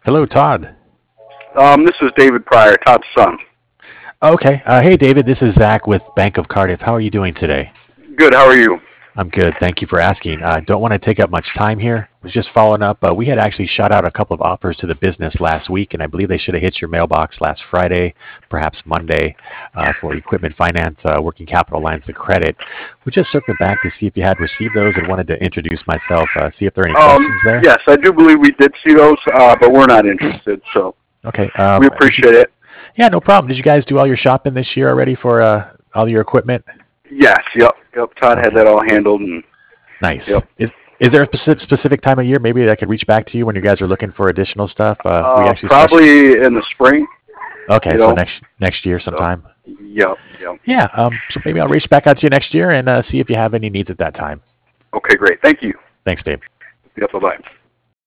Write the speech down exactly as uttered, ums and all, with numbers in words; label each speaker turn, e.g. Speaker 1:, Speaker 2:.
Speaker 1: Hello, Todd.
Speaker 2: Um, this is David Pryor, Todd's son.
Speaker 1: Okay. Uh, hey, David. This is Zach with Bank of Cardiff. How are you doing today?
Speaker 2: Good. How are you?
Speaker 1: I'm good. Thank you for asking. I uh, don't want to take up much time here. Was just following up. Uh, we had actually shot out a couple of offers to the business last week, and I believe they should have hit your mailbox last Friday, perhaps Monday, uh, for equipment finance, uh, working capital lines of credit. We just circled back to see if you had received those and wanted to introduce myself, uh, see if there are any
Speaker 2: Um,
Speaker 1: questions there.
Speaker 2: yes, I do believe we did see those, uh, but we're not interested. So
Speaker 1: Okay. Um,
Speaker 2: we
Speaker 1: did you,
Speaker 2: appreciate it.
Speaker 1: yeah, no problem. Did you guys do all your shopping this year already for uh, all your equipment?
Speaker 2: Yes. Yep. Yep. Todd had
Speaker 1: Okay.
Speaker 2: that all handled, and
Speaker 1: Nice.
Speaker 2: yep.
Speaker 1: Is is there a specific specific time of year maybe that I could reach back to you when you guys are looking for additional stuff? Uh, we
Speaker 2: Uh,
Speaker 1: actually special.
Speaker 2: probably in the spring.
Speaker 1: Okay,
Speaker 2: You
Speaker 1: so
Speaker 2: know.
Speaker 1: next next year
Speaker 2: So.
Speaker 1: sometime.
Speaker 2: Yep. Yep.
Speaker 1: Yeah. Um. So maybe I'll reach back out to you next year and uh, see if you have any needs at that time.
Speaker 2: Okay. Great. Thank you.
Speaker 1: Thanks, Dave.
Speaker 2: Yep. Bye bye.